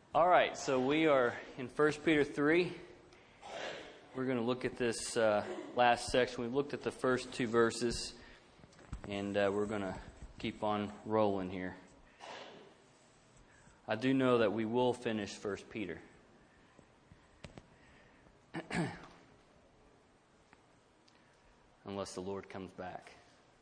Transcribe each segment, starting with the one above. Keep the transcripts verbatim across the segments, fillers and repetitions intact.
All right, so we are in First Peter three. We're going to look at this uh, last section. We've looked at the first two verses, and uh, we're going to keep on rolling here. I do know that we will finish First Peter. Unless the Lord comes back.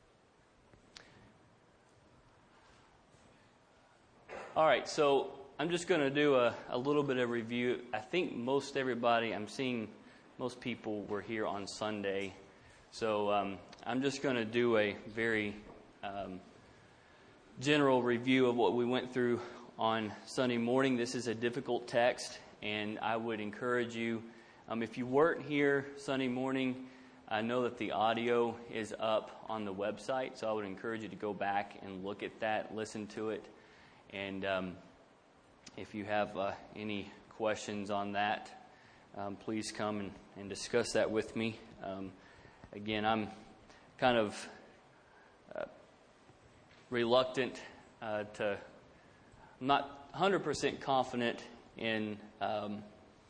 All right, so I'm just going to do a, a little bit of review. I think most everybody, I'm seeing most people were here on Sunday. So um, I'm just going to do a very um, general review of what we went through on Sunday morning. This is a difficult text, and I would encourage you, um, if you weren't here Sunday morning, I know that the audio is up on the website, so I would encourage you to go back and look at that, listen to it, and um, if you have uh, any questions on that, um, please come and, and discuss that with me. Um, again, I'm kind of uh, reluctant uh, to, I'm not one hundred percent confident in um,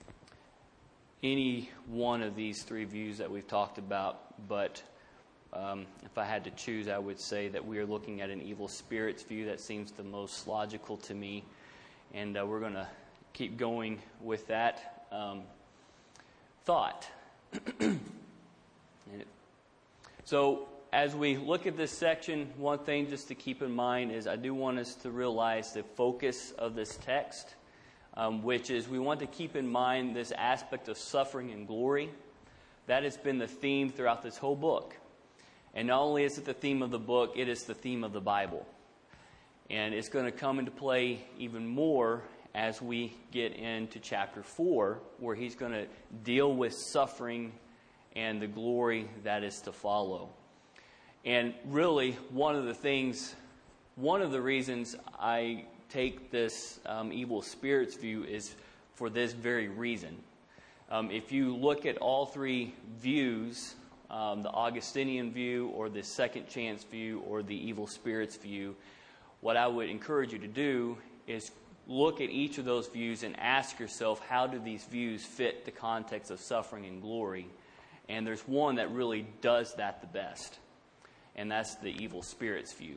any one of these three views that we've talked about, but um, if I had to choose, I would say that we are looking at an evil spirits view. That seems the most logical to me. And uh, we're going to keep going with that um, thought. So as we look at this section, one thing just to keep in mind is I do want us to realize the focus of this text, um, which is we want to keep in mind this aspect of suffering and glory. That has been the theme throughout this whole book. And not only is it the theme of the book, it is the theme of the Bible. And it's going to come into play even more as we get into chapter four, where he's going to deal with suffering and the glory that is to follow. And really, one of the things, one of the reasons I take this um, evil spirits view is for this very reason. Um, if you look at all three views, um, the Augustinian view or the second chance view or the evil spirits view, what I would encourage you to do is look at each of those views and ask yourself, how do these views fit the context of suffering and glory? And there's one that really does that the best, and that's the evil spirits view.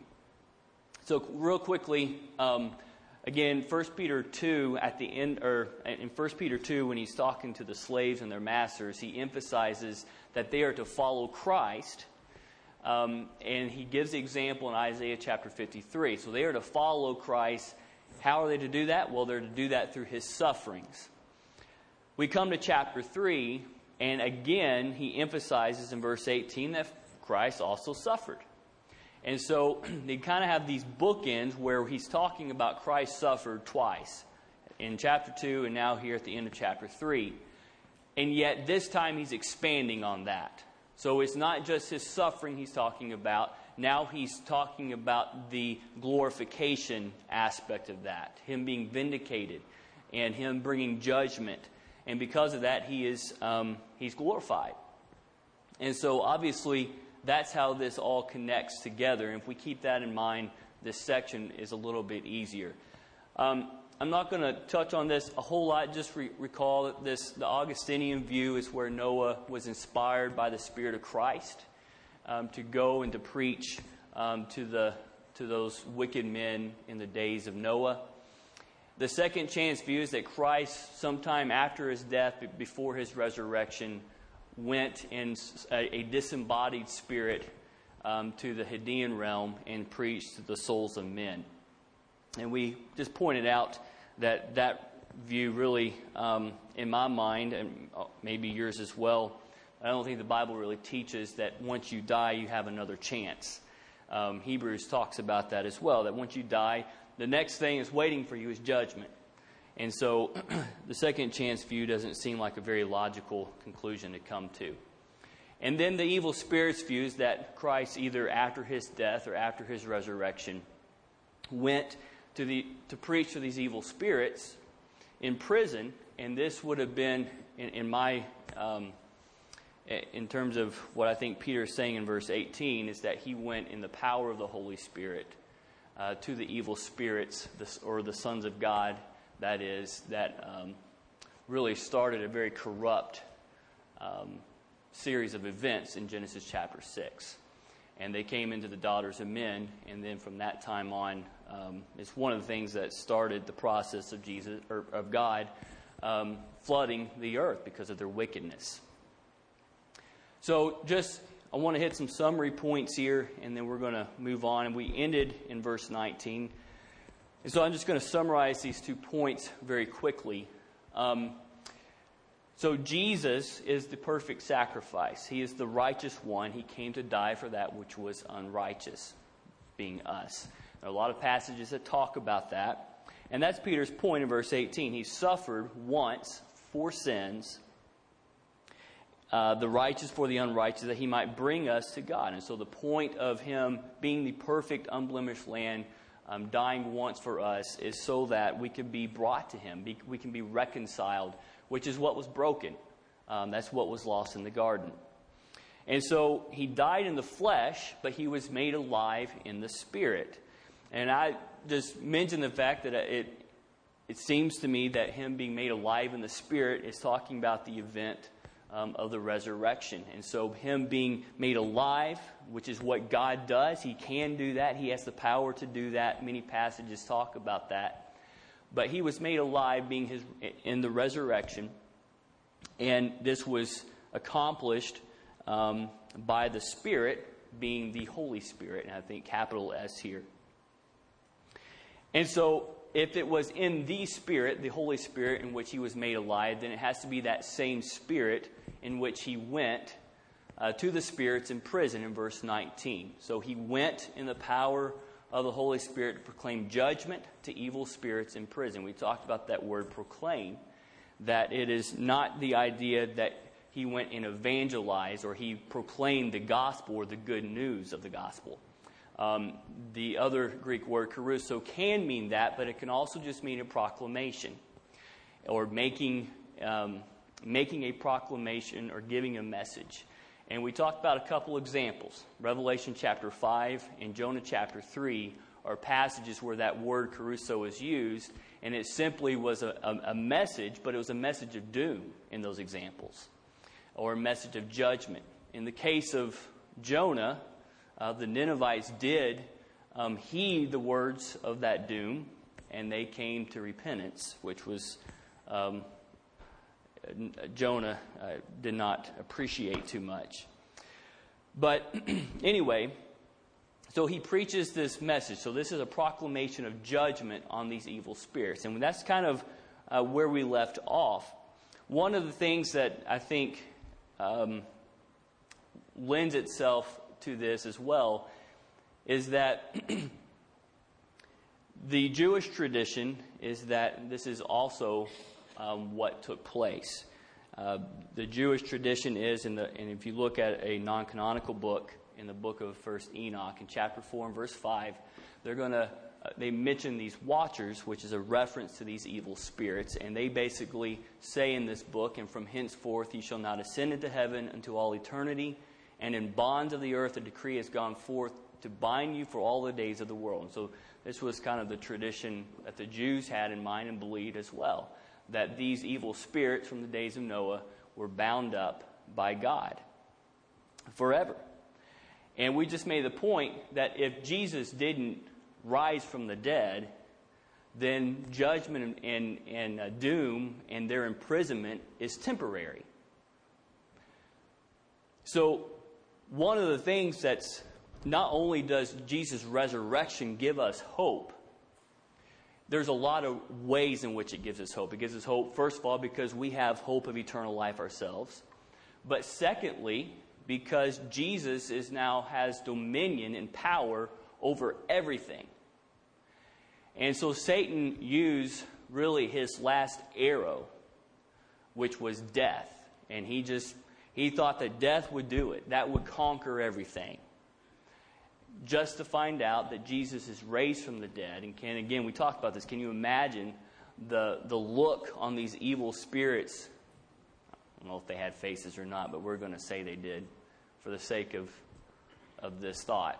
So real quickly, um, again, First Peter two at the end, or in First Peter two, when he's talking to the slaves and their masters, he emphasizes that they are to follow Christ. Um, and he gives the example in Isaiah chapter fifty-three. So they are to follow Christ. How are they to do that? Well, they're to do that through his sufferings. We come to chapter three, and again, he emphasizes in verse eighteen that Christ also suffered. And so they kind of have these bookends where he's talking about Christ suffered twice, in chapter two and now here at the end of chapter three. And yet this time he's expanding on that. So it's not just his suffering he's talking about. Now he's talking about the glorification aspect of that. Him being vindicated and him bringing judgment. And because of that, he is um, he's glorified. And so obviously that's how this all connects together. And if we keep that in mind, this section is a little bit easier. Um, I'm not going to touch on this a whole lot. Just re- recall that this, the Augustinian view is where Noah was inspired by the Spirit of Christ um, to go and to preach um, to the to those wicked men in the days of Noah. The second chance view is that Christ, sometime after his death, before his resurrection, went in a, a disembodied spirit um, to the Hadean realm and preached to the souls of men. And we just pointed out that that view really, um, in my mind, and maybe yours as well, I don't think the Bible really teaches that once you die, you have another chance. Um, Hebrews talks about that as well, that once you die, the next thing that's waiting for you is judgment. And so the second chance view doesn't seem like a very logical conclusion to come to. And then the evil spirits view is that Christ, either after his death or after his resurrection, went to the to preach to these evil spirits in prison, and this would have been, in, in my, um, in terms of what I think Peter is saying in verse eighteen, is that he went in the power of the Holy Spirit uh, to the evil spirits, the, or the sons of God, that is, that um, really started a very corrupt um, series of events in Genesis chapter six. And they came into the daughters of men, and then from that time on, um, it's one of the things that started the process of Jesus or of God um, flooding the earth because of their wickedness. So, just I want to hit some summary points here, and then we're going to move on. And we ended in verse nineteen, and so I'm just going to summarize these two points very quickly. Um, So Jesus is the perfect sacrifice. He is the righteous one. He came to die for that which was unrighteous, being us. There are a lot of passages that talk about that. And that's Peter's point in verse eighteen. He suffered once for sins, uh, the righteous for the unrighteous, that he might bring us to God. And so the point of him being the perfect, unblemished lamb, um, dying once for us, is so that we can be brought to him. Be, we can be reconciled, which is what was broken. Um, that's what was lost in the garden. And so he died in the flesh, but he was made alive in the spirit. And I just mentioned the fact that it it seems to me that him being made alive in the spirit is talking about the event um, of the resurrection. And so him being made alive, which is what God does, he can do that. He has the power to do that. Many passages talk about that. But he was made alive being his in the resurrection. And this was accomplished um, by the Spirit, being the Holy Spirit. And I think capital S here. And so if it was in the Spirit, the Holy Spirit, in which he was made alive, then it has to be that same Spirit in which he went uh, to the spirits in prison in verse nineteen. So he went in the power of the Holy Spirit to proclaim judgment to evil spirits in prison. We talked about that word proclaim, that it is not the idea that he went and evangelized or he proclaimed the gospel or the good news of the gospel. Um, the other Greek word, kerusso, can mean that, but it can also just mean a proclamation or making um, making a proclamation or giving a message. And we talked about a couple examples. Revelation chapter five and Jonah chapter three are passages where that word kerusso is used, and it simply was a, a, a message, but it was a message of doom in those examples, or a message of judgment. In the case of Jonah, uh, the Ninevites did um, heed the words of that doom, and they came to repentance, which was um, Jonah uh, did not appreciate too much. But anyway, so he preaches this message. So this is a proclamation of judgment on these evil spirits. And that's kind of uh, where we left off. One of the things that I think um, lends itself to this as well is that the Jewish tradition is that this is also um, what took place. Uh, the Jewish tradition is, in the, and if you look at a non-canonical book, in the book of First Enoch, in chapter four and verse five, they're going to, uh, they mention these watchers, which is a reference to these evil spirits, and they basically say in this book, and from henceforth ye shall not ascend into heaven unto all eternity, and in bonds of the earth a decree has gone forth to bind you for all the days of the world. And so this was kind of the tradition that the Jews had in mind and believed as well, that these evil spirits from the days of Noah were bound up by God forever. And we just made the point that if Jesus didn't rise from the dead, then judgment and, and, and uh, doom and their imprisonment is temporary. So one of the things that's, not only does Jesus' resurrection give us hope, there's a lot of ways in which it gives us hope. It gives us hope, first of all, because we have hope of eternal life ourselves. But secondly, because Jesus is now has dominion and power over everything. And so Satan used really his last arrow, which was death. And he just, he thought that death would do it. That would conquer everything. Just to find out that Jesus is raised from the dead. And can, again, we talked about this. Can you imagine the the look on these evil spirits? I don't know if they had faces or not, but we're going to say they did for the sake of, of this thought.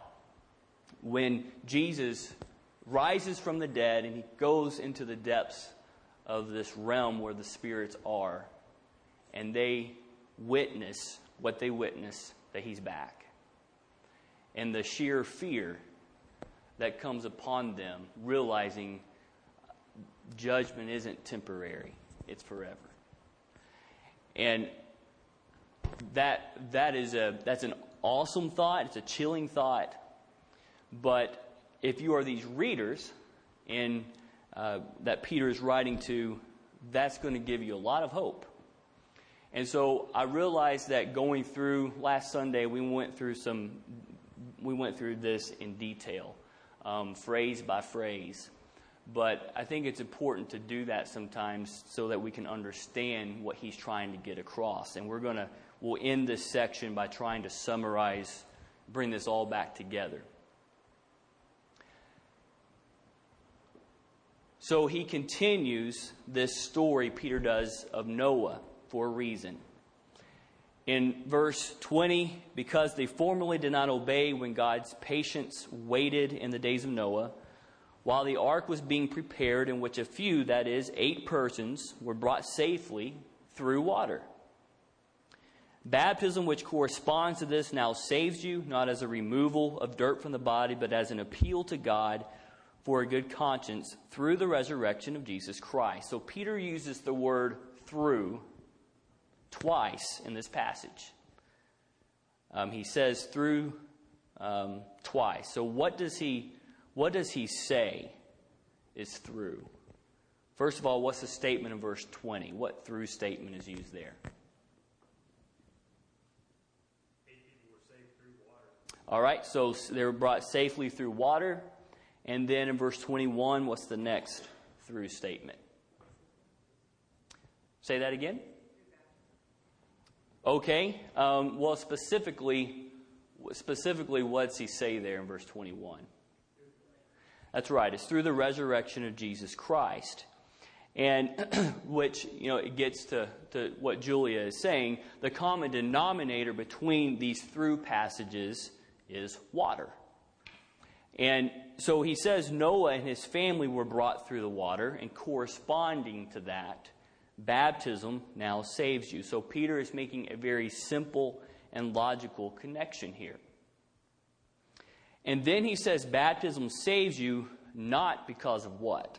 When Jesus rises from the dead and he goes into the depths of this realm where the spirits are, and they witness what they witness, that he's back. And the sheer fear that comes upon them, realizing judgment isn't temporary, it's forever. And that that is a that's an awesome thought, it's a chilling thought. But if you are these readers in uh, that Peter is writing to, that's going to give you a lot of hope. And so I realized that going through last Sunday, we went through some, we went through this in detail, um, phrase by phrase. But I think it's important to do that sometimes so that we can understand what he's trying to get across. And we're going to, we'll end this section by trying to summarize, bring this all back together. So he continues this story, Peter does, of Noah for a reason. In verse twenty, because they formerly did not obey when God's patience waited in the days of Noah, while the ark was being prepared, in which a few, that is, eight persons, were brought safely through water. Baptism, which corresponds to this, now saves you, not as a removal of dirt from the body, but as an appeal to God for a good conscience through the resurrection of Jesus Christ. So Peter uses the word through twice in this passage. Um, he says through um, twice. So what does he what does he say is through? First of all, what's the statement in verse twenty? What through statement is used there? Eight people were saved through water. All right, so they were brought safely through water. And then in verse twenty-one, what's the next through statement? Say that again. Okay. Um, well, specifically, specifically, what's he say there in verse twenty-one? That's right. It's through the resurrection of Jesus Christ. And which, you know, it gets to, to what Julia is saying. The common denominator between these through passages is water. And so he says Noah and his family were brought through the water, and corresponding to that, baptism now saves you. So Peter is making a very simple and logical connection here. And then he says baptism saves you not because of what?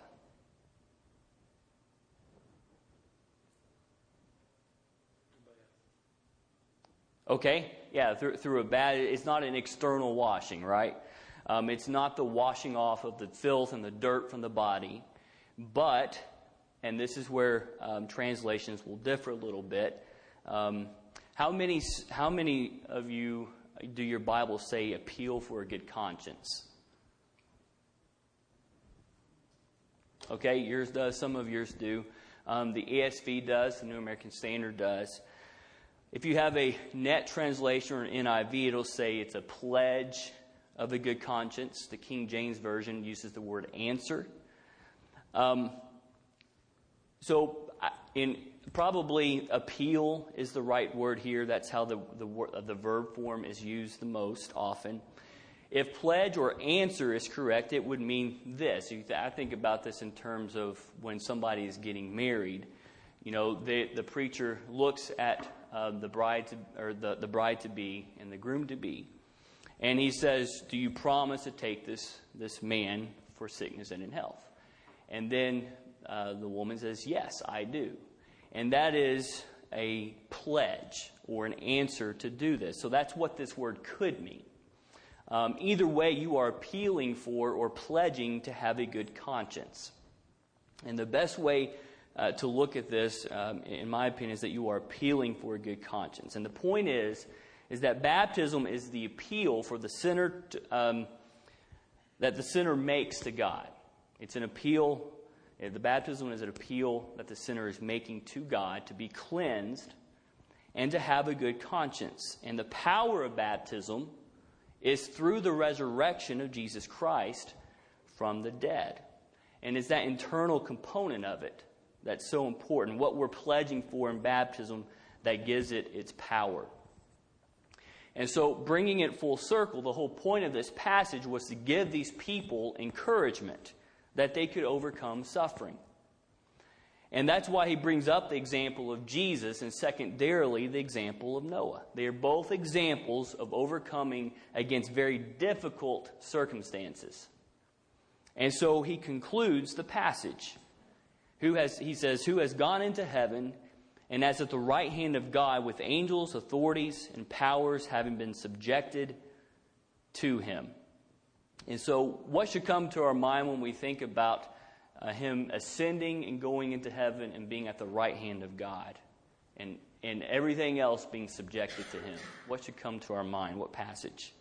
Okay, yeah, through, through a bad, it's not an external washing, right? Um, it's not the washing off of the filth and the dirt from the body, but, and this is where um, translations will differ a little bit, um, how many how many of you do your Bible say appeal for a good conscience? Okay, yours does, some of yours do. Um, the E S V does, the New American Standard does. If you have a net translation or an N I V, it'll say it's a pledge of a good conscience. The King James Version uses the word answer. Um, so, in probably appeal is the right word here. That's how the the, the verb form is used the most often. If pledge or answer is correct, it would mean this. I think about this in terms of when somebody is getting married. You know, the the preacher looks at uh, the bride to, or the, the bride to be and the groom to be. And he says, do you promise to take this, this man for sickness and in health? And then uh, the woman says, yes, I do. And that is a pledge or an answer to do this. So that's what this word could mean. Um, either way, you are appealing for or pledging to have a good conscience. And the best way uh, to look at this, um, in my opinion, is that you are appealing for a good conscience. And the point is, is that baptism is the appeal for the sinner to, um, that the sinner makes to God. It's an appeal. The baptism is an appeal that the sinner is making to God to be cleansed and to have a good conscience. And the power of baptism is through the resurrection of Jesus Christ from the dead. And it's that internal component of it that's so important. What we're pledging for in baptism that gives it its power. And so, bringing it full circle, the whole point of this passage was to give these people encouragement that they could overcome suffering. And that's why he brings up the example of Jesus and secondarily the example of Noah. They are both examples of overcoming against very difficult circumstances. And so he concludes the passage. Who has, he says, who has gone into heaven and is at the right hand of God with angels, authorities, and powers having been subjected to him. And so what should come to our mind when we think about uh, him ascending and going into heaven and being at the right hand of God and, and everything else being subjected to him? What should come to our mind? What passage?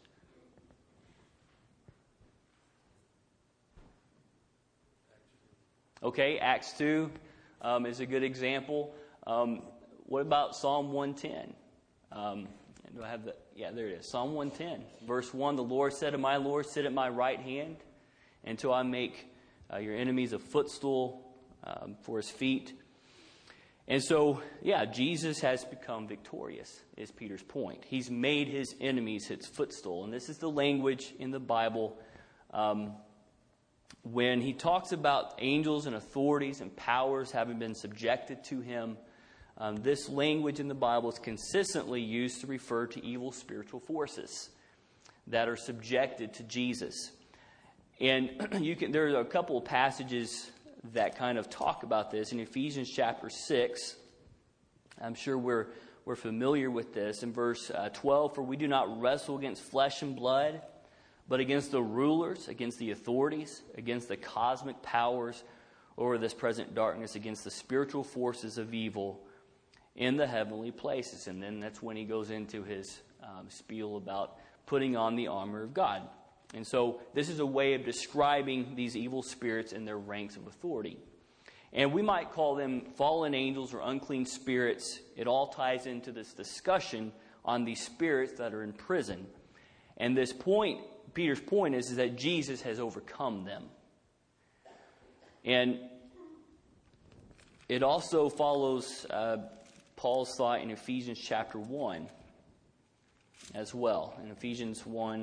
Okay, Acts two um, is a good example. Um, what about Psalm one ten? Um, do I have the? Yeah, there it is. Psalm one ten, verse one. The Lord said to my Lord, sit at my right hand until I make uh, your enemies a footstool um, for his feet. And so, yeah, Jesus has become victorious, is Peter's point. He's made his enemies his footstool. And this is the language in the Bible um, when he talks about angels and authorities and powers having been subjected to him. Um, this language in the Bible is consistently used to refer to evil spiritual forces that are subjected to Jesus. And you can, there are a couple of passages that kind of talk about this. In Ephesians chapter six, I'm sure we're, we're familiar with this. In verse uh, twelve, for we do not wrestle against flesh and blood, but against the rulers, against the authorities, against the cosmic powers over this present darkness, against the spiritual forces of evil in the heavenly places. And then that's when he goes into his um, spiel about putting on the armor of God. And so this is a way of describing these evil spirits and their ranks of authority. And we might call them fallen angels or unclean spirits. It all ties into this discussion on these spirits that are in prison. And this point, Peter's point is, is that Jesus has overcome them. And it also follows uh, Paul's thought in Ephesians chapter one as well. In Ephesians one,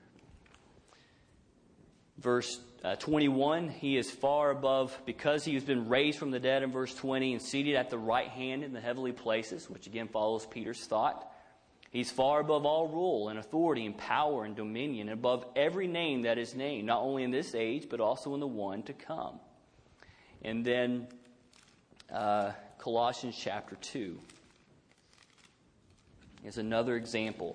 verse uh, twenty-one, he is far above, because he has been raised from the dead in verse twenty and seated at the right hand in the heavenly places, which again follows Peter's thought. He's far above all rule and authority and power and dominion, and above every name that is named, not only in this age, but also in the one to come. And then uh, Colossians chapter two is another example.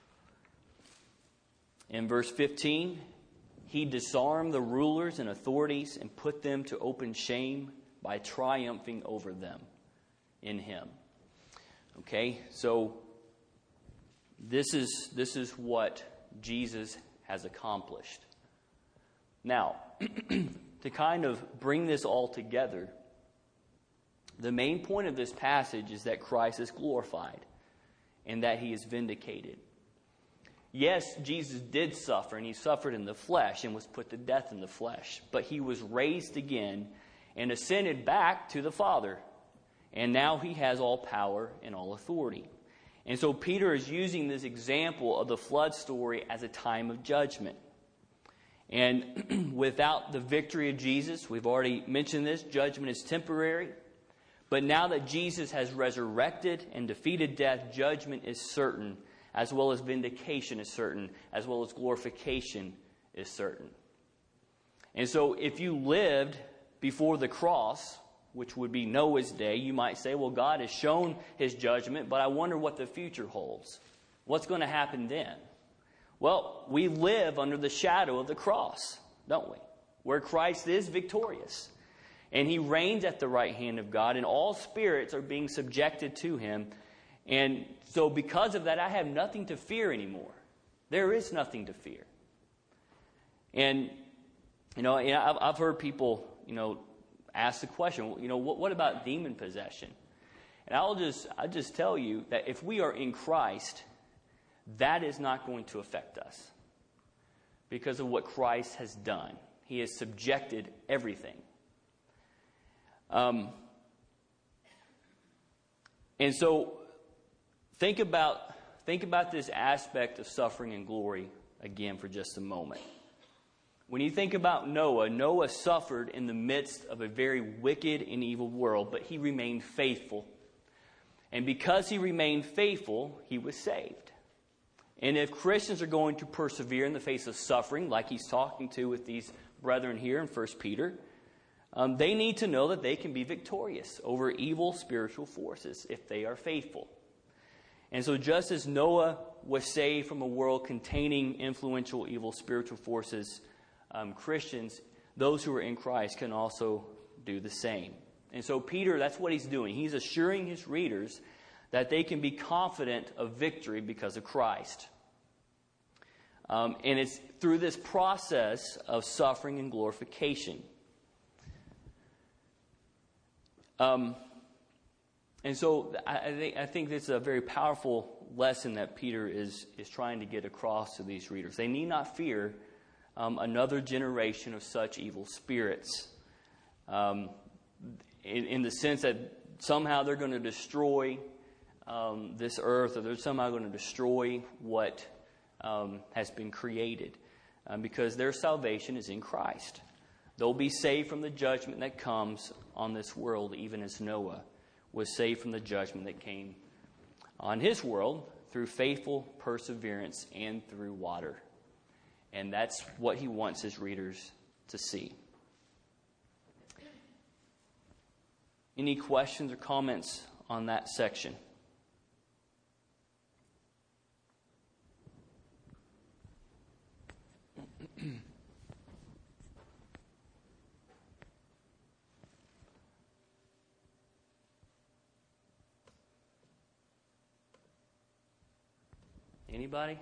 In verse fifteen, he disarmed the rulers and authorities and put them to open shame by triumphing over them in him. Okay, so this is this is what Jesus has accomplished. Now, to kind of bring this all together, the main point of this passage is that Christ is glorified and that he is vindicated. Yes, Jesus did suffer, and he suffered in the flesh and was put to death in the flesh. But he was raised again and ascended back to the Father. And now he has all power and all authority. And so Peter is using this example of the flood story as a time of judgment. And without the victory of Jesus, we've already mentioned this, judgment is temporary. But now that Jesus has resurrected and defeated death, judgment is certain, as well as vindication is certain, as well as glorification is certain. And so if you lived before the cross, which would be Noah's day, you might say, well, God has shown his judgment, but I wonder what the future holds. What's going to happen then? Well, we live under the shadow of the cross, don't we? Where Christ is victorious. And he reigns at the right hand of God, and all spirits are being subjected to him. And so because of that, I have nothing to fear anymore. There is nothing to fear. And, you know, I've, I've heard people, you know, ask the question, you know, what, what about demon possession? And I'll just, I'll just tell you that if we are in Christ, that is not going to affect us because of what Christ has done. He has subjected everything. Um, and so think about think about this aspect of suffering and glory again for just a moment. When you think about Noah, Noah suffered in the midst of a very wicked and evil world, but he remained faithful. And because he remained faithful, he was saved. And if Christians are going to persevere in the face of suffering, like he's talking to with these brethren here in First Peter, um, they need to know that they can be victorious over evil spiritual forces if they are faithful. And so just as Noah was saved from a world containing influential evil spiritual forces, um, Christians, those who are in Christ, can also do the same. And so Peter, that's what he's doing. He's assuring his readers that they can be confident of victory because of Christ. Um, and it's through this process of suffering and glorification. Um, and so I, I think I think it's a very powerful lesson that Peter is is trying to get across to these readers. They need not fear um, another generation of such evil spirits, um, in, in the sense that somehow they're going to destroy um, this earth, or they're somehow going to destroy what um, has been created, um, because their salvation is in Christ. They'll be saved from the judgment that comes on this world, even as Noah was saved from the judgment that came on his world through faithful perseverance and through water. And that's what he wants his readers to see. Any questions or comments on that section? Anybody?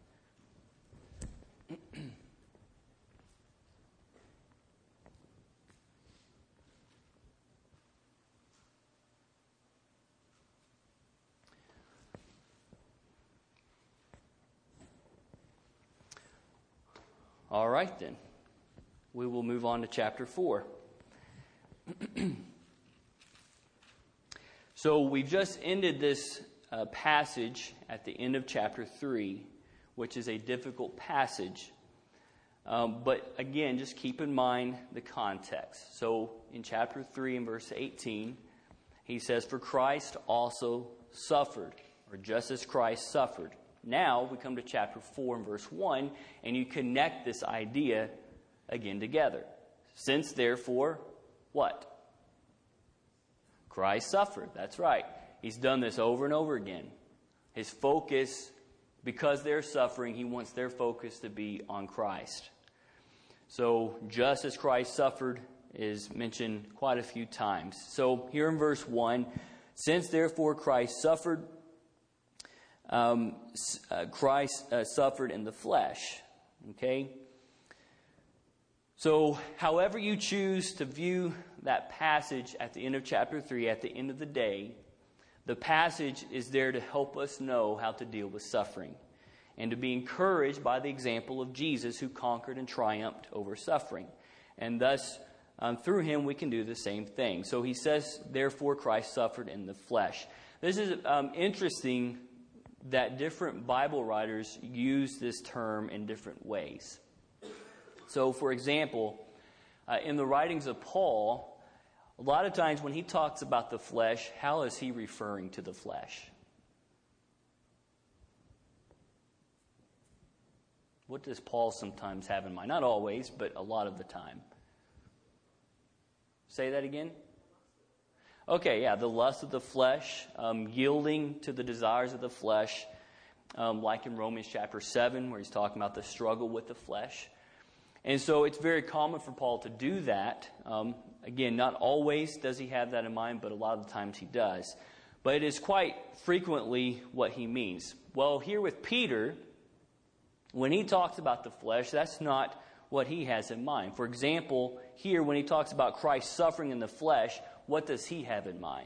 All right, then. We will move on to chapter four. So we've just ended this uh, passage at the end of chapter three, which is a difficult passage. Um, but again, just keep in mind the context. So in chapter three and verse eighteen, he says, "For Christ also suffered," or just as Christ suffered. Now we come to chapter four and verse one, and you connect this idea again together. Since therefore, what? Christ suffered. That's right. He's done this over and over again. His focus, because they're suffering, he wants their focus to be on Christ. So just as Christ suffered is mentioned quite a few times. So here in verse one, since therefore Christ suffered, Um, uh, Christ uh, suffered in the flesh. Okay? So, however you choose to view that passage at the end of chapter three, at the end of the day, the passage is there to help us know how to deal with suffering and to be encouraged by the example of Jesus, who conquered and triumphed over suffering. And thus, um, through him, we can do the same thing. So he says, therefore, Christ suffered in the flesh. This is um, interesting that different Bible writers use this term in different ways. So, for example, uh, in the writings of Paul, a lot of times when he talks about the flesh, how is he referring to the flesh? What does Paul sometimes have in mind? Not always, but a lot of the time. Say that again? Okay, yeah, the lust of the flesh, um, yielding to the desires of the flesh, um, like in Romans chapter seven, where he's talking about the struggle with the flesh. And so it's very common for Paul to do that. Um, again, not always does he have that in mind, but a lot of the times he does. But it is quite frequently what he means. Well, here with Peter, when he talks about the flesh, that's not what he has in mind. For example, here when he talks about Christ suffering in the flesh, what does he have in mind?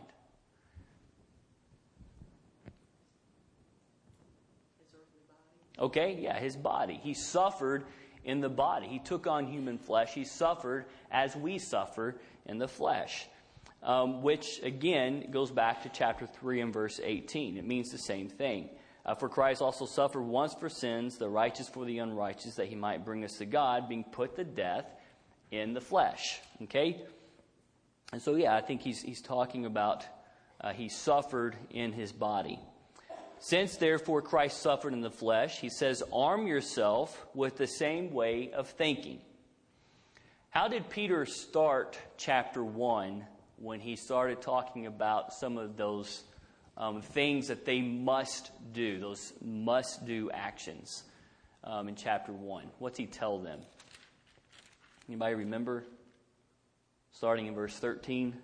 His earthly body. Okay, yeah, his body. He suffered in the body. He took on human flesh. He suffered as we suffer in the flesh. Um, which, again, goes back to chapter three and verse eighteen. It means the same thing. Uh, for Christ also suffered once for sins, the righteous for the unrighteous, that he might bring us to God, being put to death in the flesh. Okay? And so, yeah, I think he's he's talking about uh, he suffered in his body. Since, therefore, Christ suffered in the flesh, he says, arm yourself with the same way of thinking. How did Peter start chapter one when he started talking about some of those um, things that they must do, those must-do actions um, in chapter one? What's he tell them? Anybody remember? Starting in verse thirteen.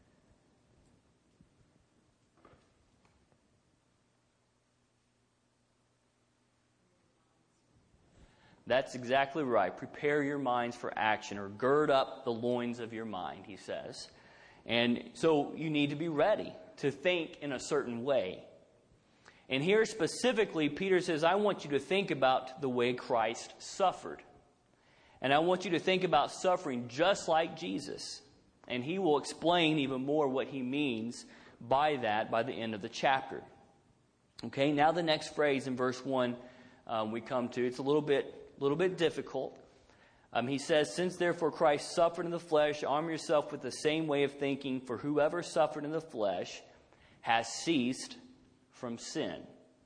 That's exactly right. Prepare your minds for action, or gird up the loins of your mind, he says. And so you need to be ready to think in a certain way. And here specifically, Peter says, I want you to think about the way Christ suffered. And I want you to think about suffering just like Jesus. And he will explain even more what he means by that by the end of the chapter. Okay, now the next phrase in verse one um, we come to, it's a little bit A little bit difficult. Um, he says, since therefore Christ suffered in the flesh, arm yourself with the same way of thinking, for whoever suffered in the flesh has ceased from sin.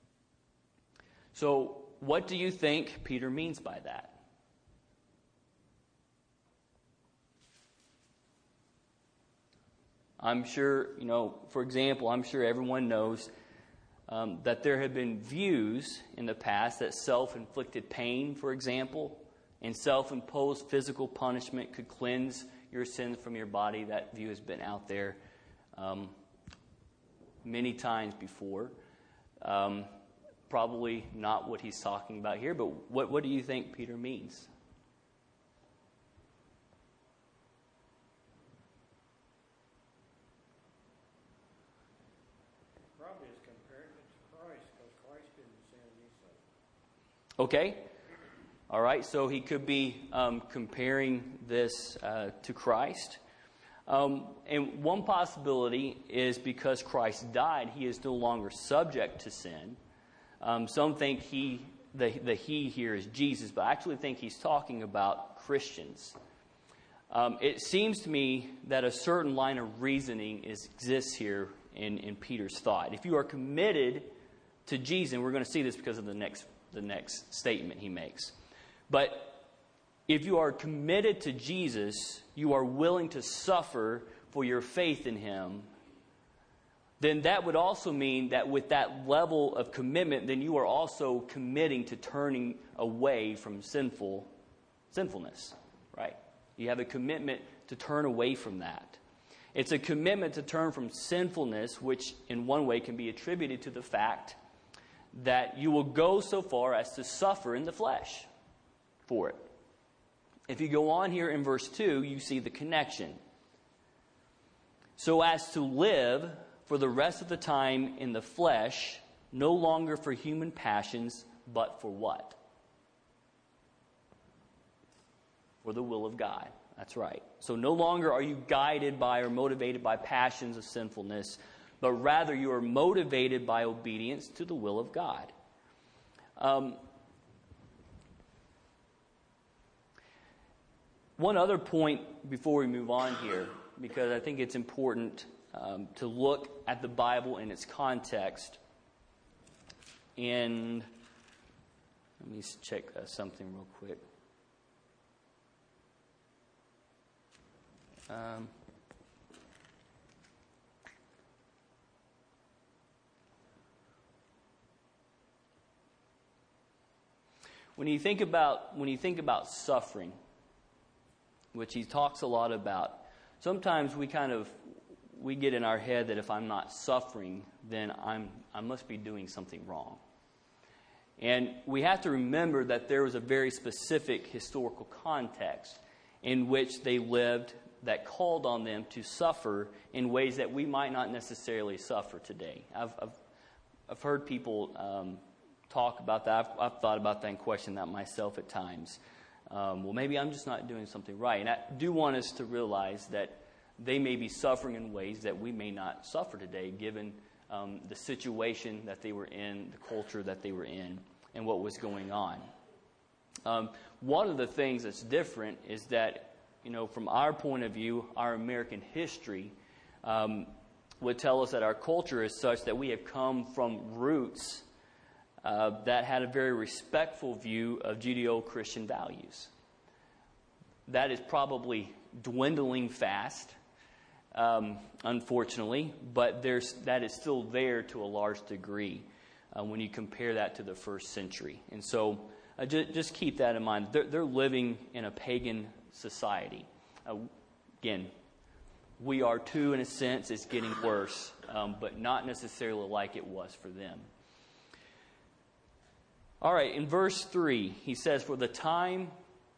So, what do you think Peter means by that? I'm sure, you know, for example, I'm sure everyone knows Um, that there have been views in the past that self-inflicted pain, for example, and self-imposed physical punishment could cleanse your sins from your body. That view has been out there um, many times before. Um, probably not what he's talking about here, but what, what do you think Peter means? Okay. All right. So he could be um, comparing this uh, to Christ. Um, and one possibility is because Christ died, he is no longer subject to sin. Um, some think he, the, the he here is Jesus, but I actually think he's talking about Christians. Um, it seems to me that a certain line of reasoning is, exists here in, in Peter's thought. If you are committed to Jesus, and we're going to see this because of the next the next statement he makes. But if you are committed to Jesus, you are willing to suffer for your faith in him, then that would also mean that with that level of commitment, then you are also committing to turning away from sinful sinfulness, right? You have a commitment to turn away from that. It's a commitment to turn from sinfulness, which in one way can be attributed to the fact that you will go so far as to suffer in the flesh for it. If you go on here in verse two, you see the connection. So as to live for the rest of the time in the flesh, no longer for human passions, but for what? For the will of God. That's right. So no longer are you guided by or motivated by passions of sinfulness, but rather you are motivated by obedience to the will of God. Um, one other point before we move on here, because I think it's important um, to look at the Bible in its context. And let me check uh, something real quick. Um, When you think about when you think about suffering, which he talks a lot about, sometimes we kind of we get in our head that if I'm not suffering, then I'm I must be doing something wrong. And we have to remember that there was a very specific historical context in which they lived that called on them to suffer in ways that we might not necessarily suffer today. I've I've, I've heard people um, talk about that. I've, I've thought about that and questioned that myself at times. Um, well, maybe I'm just not doing something right. And I do want us to realize that they may be suffering in ways that we may not suffer today, given um, the situation that they were in, the culture that they were in, and what was going on. Um, one of the things that's different is that, you know, from our point of view, our American history um, would tell us that our culture is such that we have come from roots uh, that had a very respectful view of Judeo-Christian values. That is probably dwindling fast, um, unfortunately, but there's that is still there to a large degree uh, when you compare that to the first century. And so uh, ju- just keep that in mind. They're, they're living in a pagan society. Uh, again, we are too, in a sense. It's getting worse, um, but not necessarily like it was for them. All right, in verse three, he says, "For the time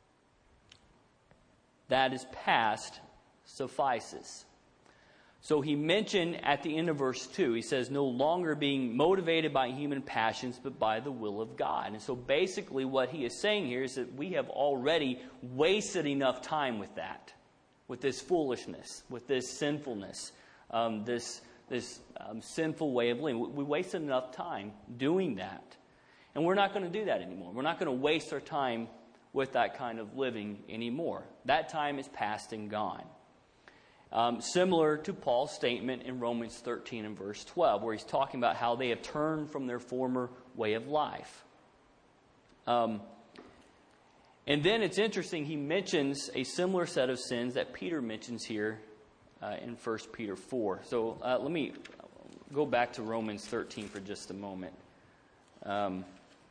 that is past suffices." So he mentioned at the end of verse two, he says, no longer being motivated by human passions, but by the will of God. And so basically what he is saying here is that we have already wasted enough time with that, with this foolishness, with this sinfulness, um, this, this um, sinful way of living. We wasted enough time doing that. And we're not going to do that anymore. We're not going to waste our time with that kind of living anymore. That time is past and gone. Um, similar to Paul's statement in Romans thirteen and verse twelve, where he's talking about how they have turned from their former way of life. Um, and then it's interesting, he mentions a similar set of sins that Peter mentions here uh, in First Peter four. So uh, let me go back to Romans thirteen for just a moment. Um,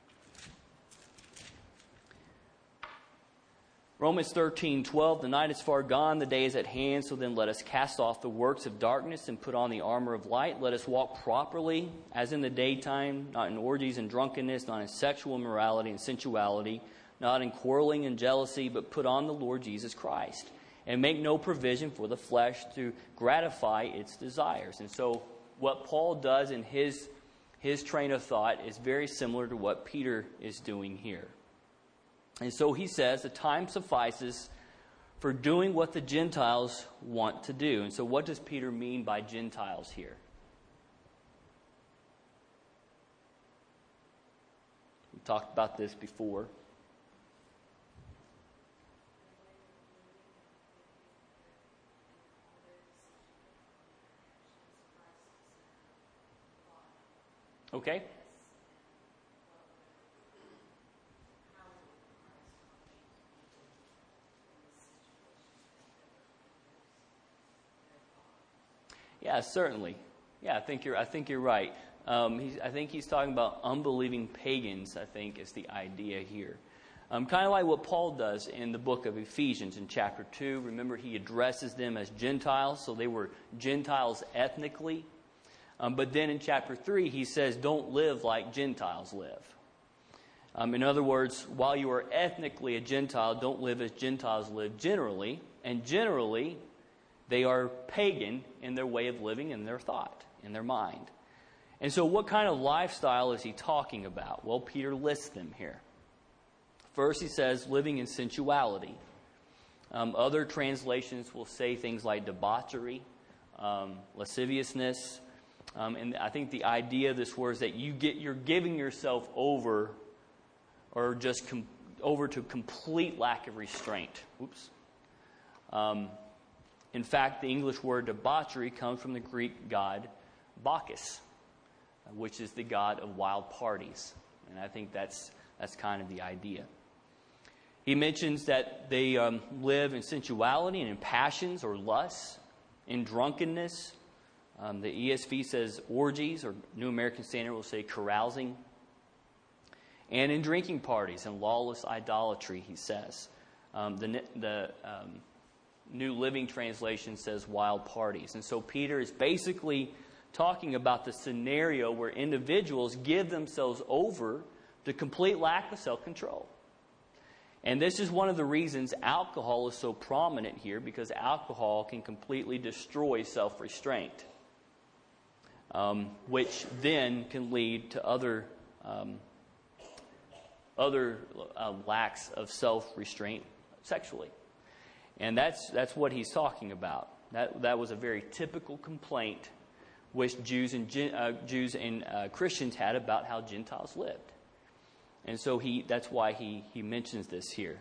Romans thirteen twelve, "The night is far gone, the day is at hand, so then let us cast off the works of darkness and put on the armor of light. Let us walk properly, as in the daytime, not in orgies and drunkenness, not in sexual immorality and sensuality, not in quarreling and jealousy, but put on the Lord Jesus Christ, and make no provision for the flesh to gratify its desires." And so what Paul does in his, his train of thought is very similar to what Peter is doing here. And so he says the time suffices for doing what the Gentiles want to do. And so what does Peter mean by Gentiles here? We talked about this before. Okay. Yeah, certainly. Yeah, I think you're. I think you're right. Um, he's, I think he's talking about unbelieving pagans. I think is the idea here. Um, kind of like what Paul does in the book of Ephesians in chapter two. Remember, he addresses them as Gentiles, so they were Gentiles ethnically. Um, but then in chapter three, he says, "Don't live like Gentiles live." Um, in other words, while you are ethnically a Gentile, don't live as Gentiles live generally, and generally, they are pagan in their way of living, in their thought, in their mind. And so what kind of lifestyle is he talking about? Well, Peter lists them here. First, he says living in sensuality. Um, other translations will say things like debauchery, um, lasciviousness. Um, and I think the idea of this word is that you get, you're giving yourself over or just com- over to complete lack of restraint. Oops. Um In fact, the English word debauchery comes from the Greek god Bacchus, which is the god of wild parties. And I think that's that's kind of the idea. He mentions that they um, live in sensuality and in passions or lusts, in drunkenness. Um, the E S V says orgies, or New American Standard will say carousing. And in drinking parties and lawless idolatry, he says. Um, the the um, New Living Translation says wild parties. And so Peter is basically talking about the scenario where individuals give themselves over to complete lack of self-control. And this is one of the reasons alcohol is so prominent here, because alcohol can completely destroy self-restraint, um, which then can lead to other um, other uh, lacks of self-restraint sexually. And that's that's what he's talking about. That that was a very typical complaint which Jews and Gen- uh, Jews and uh, Christians had about how Gentiles lived. And so he that's why he, he mentions this here.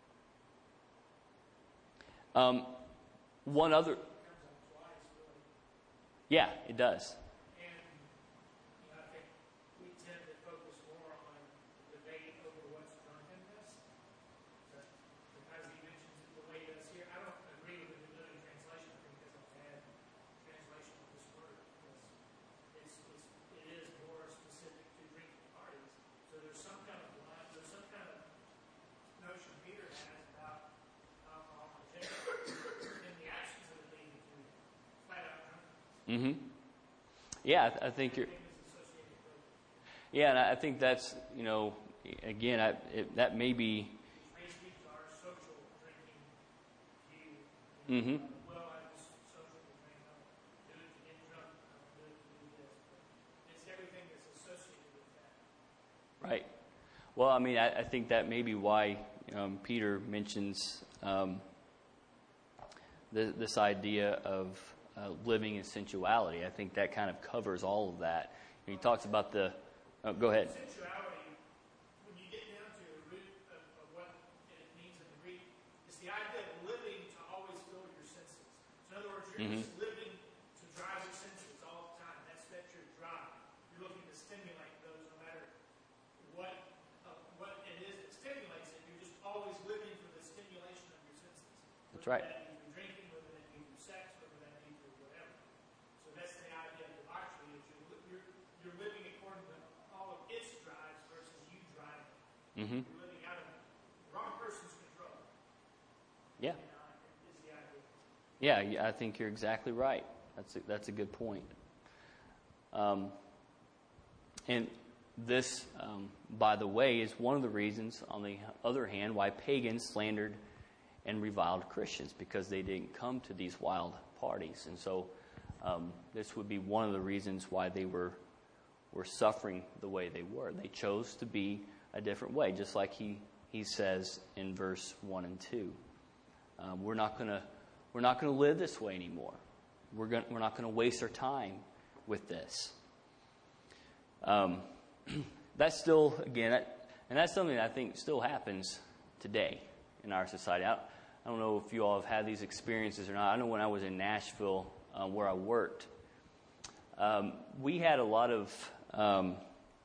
Um, one other... Yeah, it does. Mm-hmm. Yeah, I, th- I think you're. Yeah, and I think that's, you know, again, I, it, that may be. Mm-hmm. Right. Well, I mean, I, I think that may be why um, Peter mentions um, the, this idea of Uh, living in sensuality. I think that kind of covers all of that. And he talks about the... Oh, go ahead. Sensuality, when you get down to the root of, of what it means in the Greek, it's the idea of living to always fill your senses. So in other words, you're mm-hmm. just living to drive your senses all the time. That's, that's your drive. You're looking to stimulate those no matter what, uh, what it is that stimulates it. You're just always living for the stimulation of your senses. That's right. Mm-hmm. You're living out of the wrong person's control. Yeah. Is the idea. Yeah, I think you're exactly right. That's a, that's a good point. Um, and this, um, by the way, is one of the reasons, on the other hand, why pagans slandered and reviled Christians, because they didn't come to these wild parties. And so um, this would be one of the reasons why they were were suffering the way they were. They chose to be a different way, just like he, he says in verse one and two. Um, we're not gonna we're not gonna live this way anymore. We're going we're not gonna waste our time with this. Um, that's still again, that, and that's something that I think still happens today in our society. I, I don't know if you all have had these experiences or not. I know when I was in Nashville, uh, where I worked, um, we had a lot of. Um,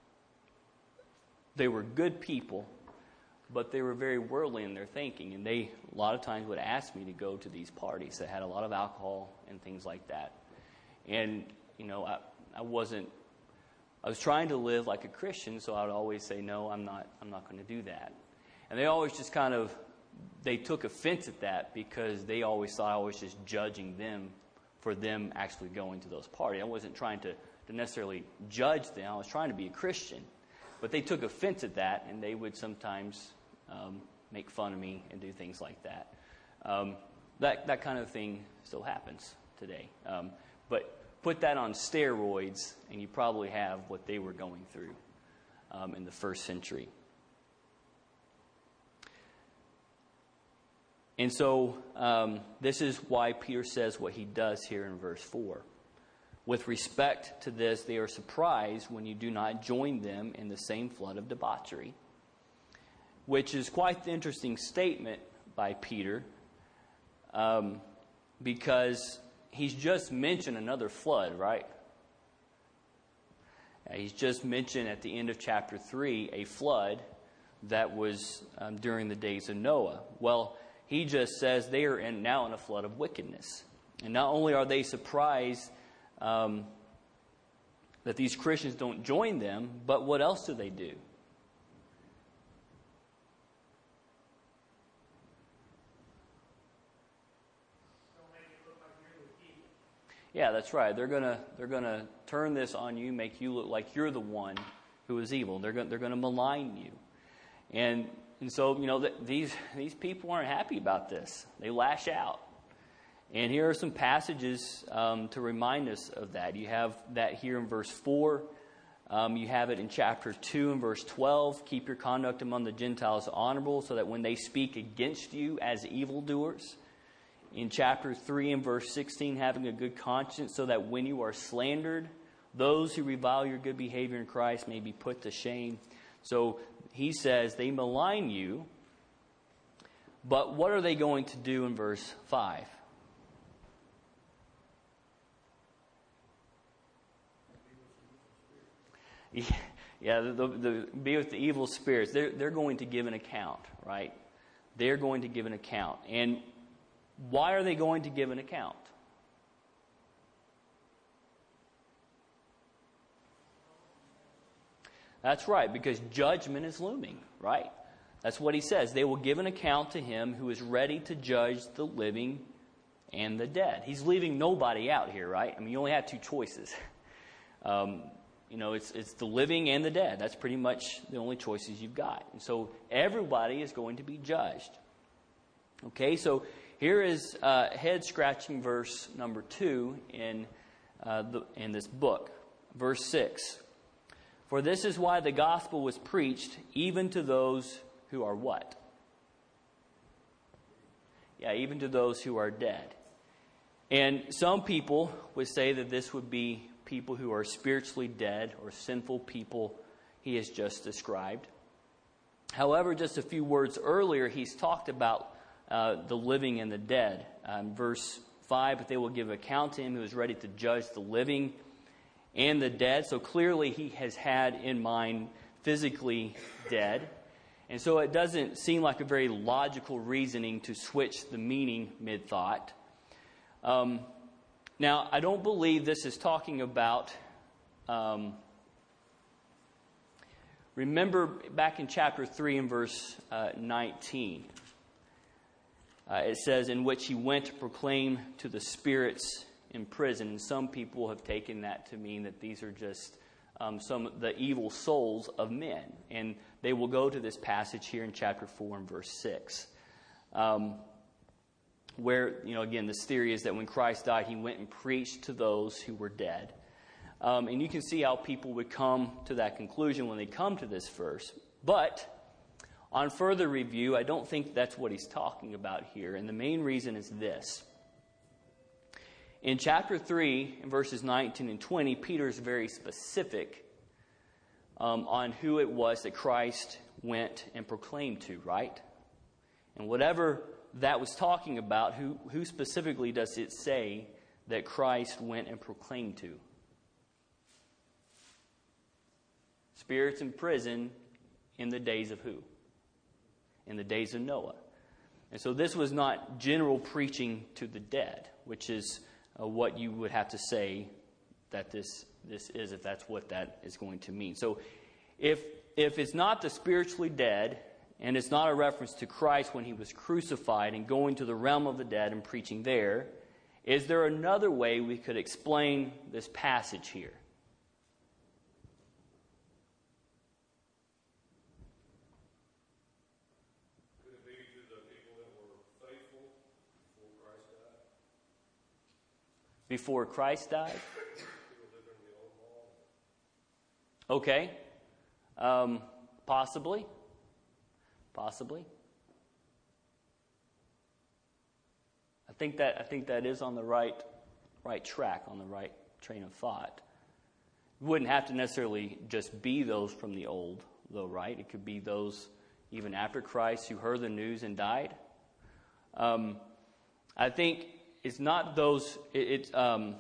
They were good people, but they were very worldly in their thinking. And they, a lot of times, would ask me to go to these parties that had a lot of alcohol and things like that. And, you know, I, I wasn't, I was trying to live like a Christian, so I would always say, no, I'm not, I'm not going to do that. And they always just kind of, they took offense at that because they always thought I was just judging them for them actually going to those parties. I wasn't trying to, to necessarily judge them. I was trying to be a Christian. But they took offense at that, and they would sometimes um, make fun of me and do things like that. Um, that that kind of thing still happens today. Um, but put that on steroids, and you probably have what they were going through um, in the first century. And so um, this is why Peter says what he does here in verse four. With respect to this, they are surprised when you do not join them in the same flood of debauchery, which is quite the interesting statement by Peter, um, because he's just mentioned another flood, right? He's just mentioned at the end of chapter three a flood that was um, during the days of Noah. Well, he just says they are in, now in a flood of wickedness. And not only are they surprised Um, that these Christians don't join them, but what else do they do? Yeah, that's right. They're gonna they're gonna turn this on you, make you look like you're the one who is evil. They're gonna they're gonna malign you, and and so you know th- these these people aren't happy about this. They lash out. And here are some passages um, to remind us of that. You have that here in verse four. Um, you have it in chapter two and verse twelve. Keep your conduct among the Gentiles honorable, so that when they speak against you as evildoers, in chapter three and verse sixteen, having a good conscience, so that when you are slandered, those who revile your good behavior in Christ may be put to shame. So he says they malign you, but what are they going to do in verse five? Yeah, the, the, the be with the evil spirits. They're, they're going to give an account, right? They're going to give an account. And why are they going to give an account? That's right, because judgment is looming, right? That's what he says. They will give an account to him who is ready to judge the living and the dead. He's leaving nobody out here, right? I mean, you only have two choices. Um, you know, it's it's the living and the dead. That's pretty much the only choices you've got. And so everybody is going to be judged. Okay, so here is uh, head-scratching verse number two in uh, the, in this book. Verse six. For this is why the gospel was preached even to those who are what? Yeah, even to those who are dead. And some people would say that this would be people who are spiritually dead or sinful people he has just described. However, just a few words earlier, he's talked about uh, the living and the dead. Um, verse five, but they will give account to him who is ready to judge the living and the dead. So clearly he has had in mind physically dead. And so it doesn't seem like a very logical reasoning to switch the meaning mid-thought. Um, now, I don't believe this is talking about... Um, remember back in chapter three and verse uh, nineteen. Uh, it says, in which he went to proclaim to the spirits in prison. And some people have taken that to mean that these are just um, some of the evil souls of men. And they will go to this passage here in chapter four and verse six. Um, where, you know, again, this theory is that when Christ died, he went and preached to those who were dead. Um, and you can see how people would come to that conclusion when they come to this verse. But on further review, I don't think that's what he's talking about here. And the main reason is this. In chapter three, in verses nineteen and twenty, Peter is very specific um, on who it was that Christ went and proclaimed to, right? And whatever that was talking about, who, who specifically does it say that Christ went and proclaimed to? Spirits in prison in the days of who? In the days of Noah. And so this was not general preaching to the dead, which is uh, what you would have to say that this this is, if that's what that is going to mean. So if if it's not the spiritually dead, and it's not a reference to Christ when he was crucified and going to the realm of the dead and preaching there, is there another way we could explain this passage here? Could it be to the people that were faithful before Christ died? Before Christ died? Okay. Um, possibly. Possibly. I think that I think that is on the right right track, on the right train of thought. It wouldn't have to necessarily just be those from the old, though, right? It could be those even after Christ who heard the news and died. Um, I think it's not those. It, it's um,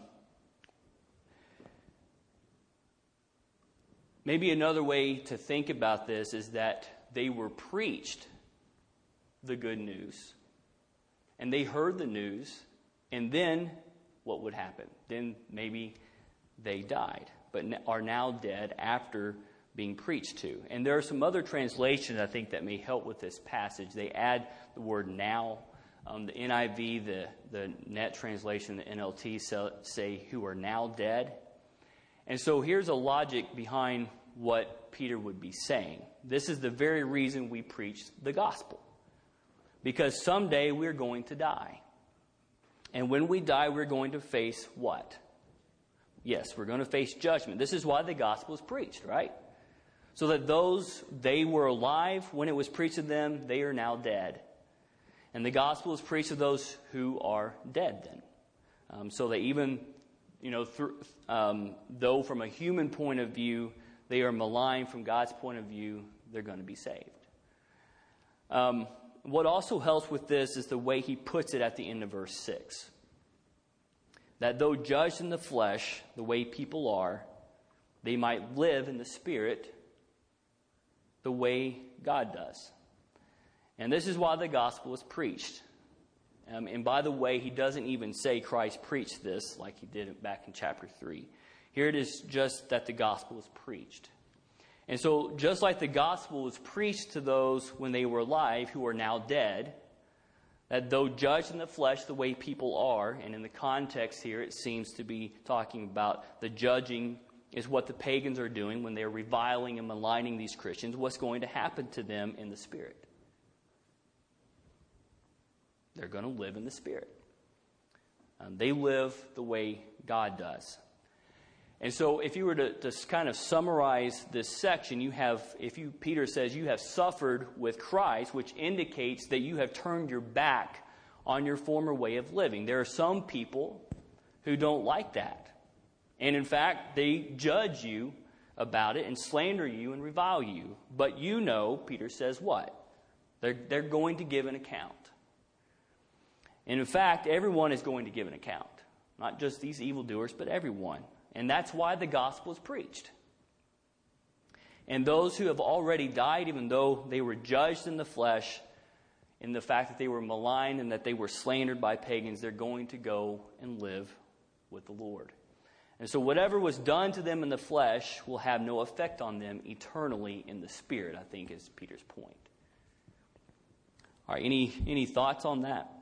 maybe another way to think about this is that they were preached the good news, and they heard the news, and then what would happen? Then maybe they died, but are now dead after being preached to. And there are some other translations, I think, that may help with this passage. They add the word now. Um, the N I V, the, the Net translation, the N L T say who are now dead. And so here's a logic behind what Peter would be saying. This is the very reason we preach the gospel. Because someday we're going to die. And when we die, we're going to face what? Yes, we're going to face judgment. This is why the gospel is preached, right? So that those, they were alive when it was preached to them, they are now dead. And the gospel is preached to those who are dead then. Um, so that even, you know, through, um, though from a human point of view, they are maligned, from God's point of view, they're going to be saved. Um, what also helps with this is the way he puts it at the end of verse six. That though judged in the flesh, the way people are, they might live in the Spirit the way God does. And this is why the gospel is preached. Um, and by the way, he doesn't even say Christ preached this like he did it back in chapter three. Here it is just that the gospel is preached. And so just like the gospel was preached to those when they were alive who are now dead, that though judged in the flesh the way people are, and in the context here it seems to be talking about the judging is what the pagans are doing when they're reviling and maligning these Christians, what's going to happen to them in the Spirit. They're going to live in the Spirit. Um, they live the way God does. And so if you were to, to kind of summarize this section, you have, if you, Peter says you have suffered with Christ, which indicates that you have turned your back on your former way of living. There are some people who don't like that. And in fact, they judge you about it and slander you and revile you. But you know, Peter says what? They're, they're going to give an account. And in fact, everyone is going to give an account. Not just these evildoers, but everyone. And that's why the gospel is preached. And those who have already died, even though they were judged in the flesh, in the fact that they were maligned and that they were slandered by pagans, they're going to go and live with the Lord. And so whatever was done to them in the flesh will have no effect on them eternally in the Spirit, I think is Peter's point. All right, any, any thoughts on that?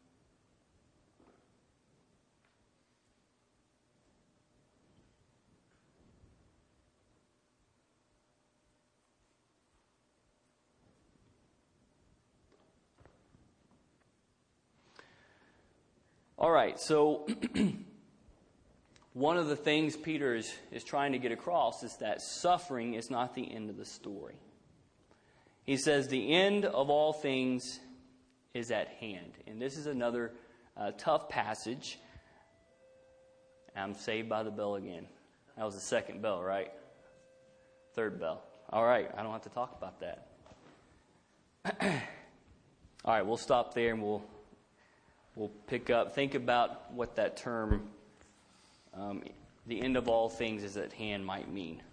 All right, so one of the things Peter is, is trying to get across is that suffering is not the end of the story. He says the end of all things is at hand. And this is another uh, tough passage. I'm saved by the bell again. That was the second bell, right? Third bell. All right, I don't have to talk about that. All right, we'll stop there and we'll we'll pick up. Think about what that term, um, the end of all things is at hand, might mean.